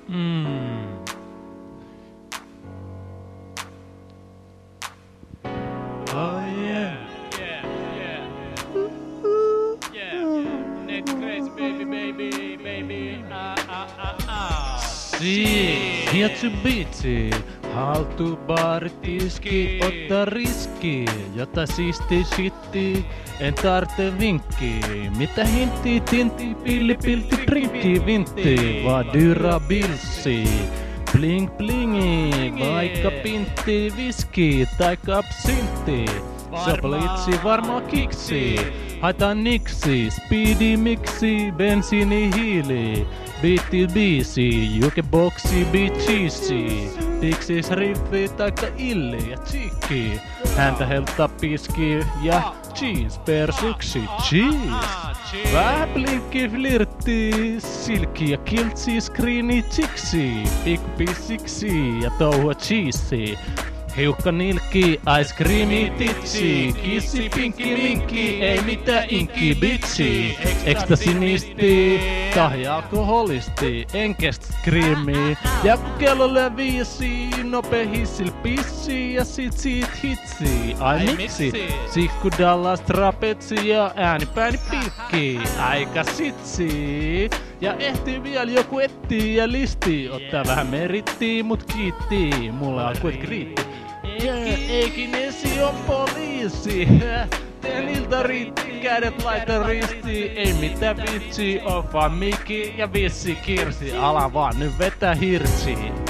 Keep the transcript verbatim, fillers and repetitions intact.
Mm. Oh yeah. Yeah, yeah. Yeah. Net crazy baby, baby, baby. Ah, ah, ah, ah. Si, hietsi biitsi, haltu baaritiski, otta riski, jota siisti shitti, en tarvitse vinkki. Mitä hintti, tintti, pilli, piltti, prinkki, vintti, vaan dyra bilsi. Bling blingi, vaikka pintti, viski tai kapsintti. Soplitsi varmaan kiksi, haetaan niksi, speedi miksi, bensiini hiili. Biitti biisi, jukeboksi bitchisi. Dixis riffi taikka illi ja chiikki. Häntä helttaa piski ja cheese persuksi, cheese. Vähän blinkki flirtti, silkki ja kiltsi, screeni chiksi. Pikku pissiksi ja touhua cheesi. Hiukka nilkki, ice creami titsi. Kissi pinkki minkki, ei mitään inkki bitchi. Ekstasiinisti, tahi alkoholisti, en kestä screami. Ja kun kello lyö viisi, nopee hissil pissi ja sit siitä hitsi. Ai miksi? Siksi kun Dallas trapetsi ja äänipääni pikki. Aika sitsi. Ja ehtii vielä joku etsii ja listi. Ottaa vähän merittiin, mut kiitti. Mulla on kuit kriitti. Eikin esi on poliisi. Teen ilta riitti, kädet laita risti. Ei mitään vitsi, on vaan mikki ja vissi kirsi. Ala vaan nyt vetää hirsi.